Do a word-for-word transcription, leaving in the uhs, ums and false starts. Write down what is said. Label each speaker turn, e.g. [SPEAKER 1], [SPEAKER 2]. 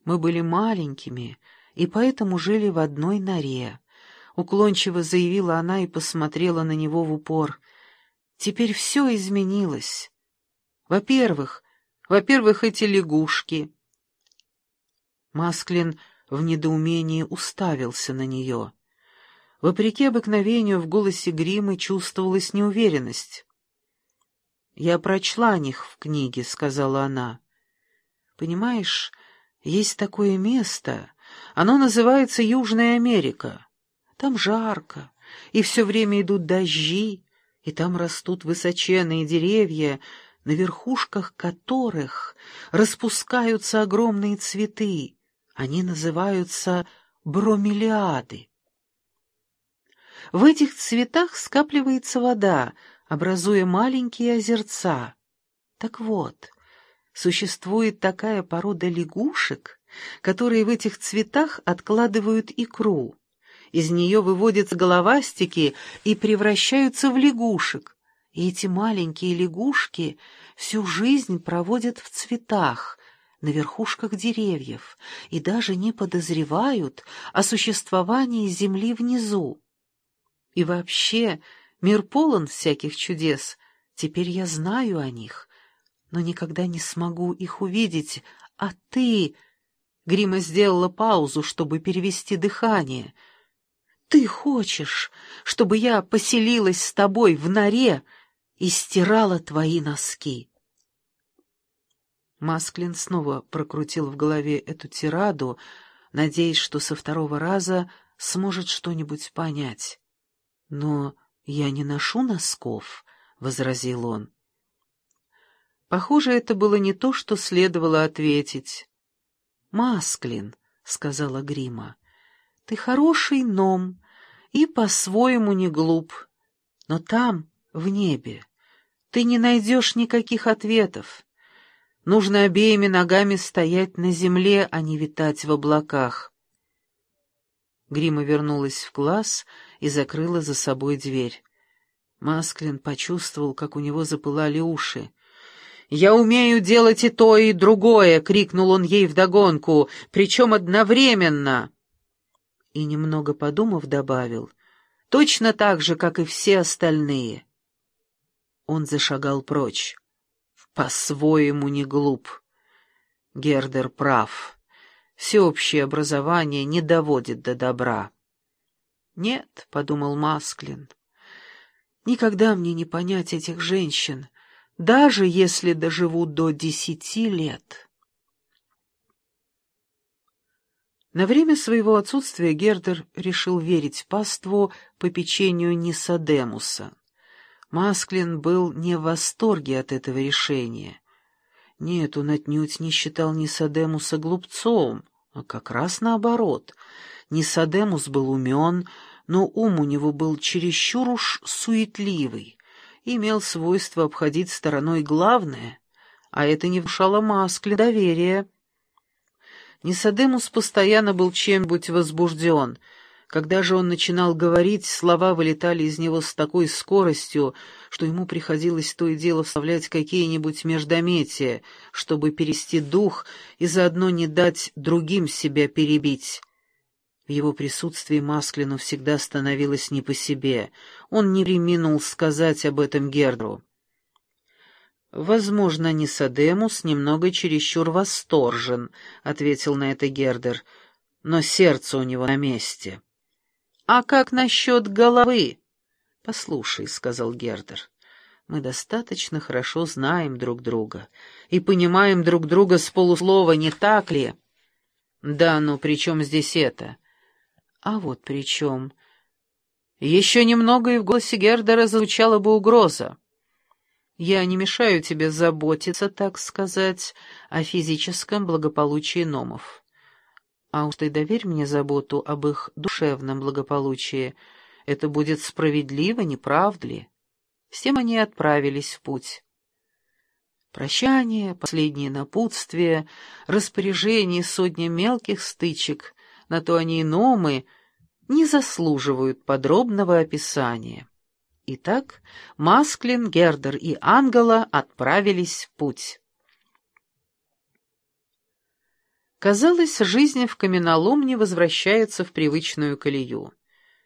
[SPEAKER 1] Мы были маленькими и поэтому жили в одной норе. Уклончиво заявила она и посмотрела на него в упор. Теперь все изменилось. Во-первых, во-первых, эти лягушки. Масклин в недоумении уставился на нее. Вопреки обыкновению в голосе Гриммы чувствовалась неуверенность. «Я прочла о них в книге», — сказала она. «Понимаешь, есть такое место, оно называется Южная Америка. Там жарко, и все время идут дожди, и там растут высоченные деревья, на верхушках которых распускаются огромные цветы. Они называются бромелиады. В этих цветах скапливается вода, образуя маленькие озерца. Так вот, существует такая порода лягушек, которые в этих цветах откладывают икру. Из нее выводятся головастики и превращаются в лягушек. И эти маленькие лягушки всю жизнь проводят в цветах, на верхушках деревьев, и даже не подозревают о существовании земли внизу. И вообще, мир полон всяких чудес. Теперь я знаю о них, но никогда не смогу их увидеть. А ты...» Гримма сделала паузу, чтобы перевести дыхание. «Ты хочешь, чтобы я поселилась с тобой в норе и стирала твои носки?» Масклин снова прокрутил в голове эту тираду, надеясь, что со второго раза сможет что-нибудь понять. «Но я не ношу носков», — возразил он. Похоже, это было не то, что следовало ответить. «Масклин», — сказала Гримма, — «ты хороший ном и по-своему не глуп, но там, в небе, ты не найдешь никаких ответов. Нужно обеими ногами стоять на земле, а не витать в облаках». Гримма вернулась в класс и закрыла за собой дверь. Масклин почувствовал, как у него запылали уши. «Я умею делать и то, и другое!» — крикнул он ей вдогонку, причем одновременно. И, немного подумав, добавил: «Точно так же, как и все остальные». Он зашагал прочь. «По-своему не глуп. Гердер прав. Всеобщее образование не доводит до добра». «Нет», — подумал Масклин, — «никогда мне не понять этих женщин, даже если доживут до десяти лет». На время своего отсутствия Гердер решил верить паству попечению Нисодемуса. Масклин был не в восторге от этого решения. Нет, он отнюдь не считал Нисодемуса глупцом, а как раз наоборот. Нисодемус был умен, но ум у него был чересчур уж суетливый, имел свойство обходить стороной главное, а это не внушало Масклину доверия. Нисодемус постоянно был чем-нибудь возбужден. Когда же он начинал говорить, слова вылетали из него с такой скоростью, что ему приходилось то и дело вставлять какие-нибудь междометия, чтобы перевести дух и заодно не дать другим себя перебить. В его присутствии Масклину всегда становилось не по себе. Он не преминул сказать об этом Гердеру. «Возможно, Нисодемус немного чересчур восторжен», — ответил на это Гердер, — «но сердце у него на месте». «А как насчет головы?» «Послушай», — сказал Гердер, — «мы достаточно хорошо знаем друг друга и понимаем друг друга с полуслова, не так ли?» «Да, но при чем здесь это?» «А вот при чем». Еще немного, и в голосе Гердера звучала бы угроза. «Я не мешаю тебе заботиться, так сказать, о физическом благополучии номов. А уж ты доверь мне заботу об их душевном благополучии. Это будет справедливо, не правда ли?» С тем они отправились в путь. Прощание, последнее напутствие, распоряжение сотни мелких стычек, на то они и номы, не заслуживают подробного описания. Итак, Масклин, Гердер и Ангела отправились в путь. Казалось, жизнь в каменоломне возвращается в привычную колею.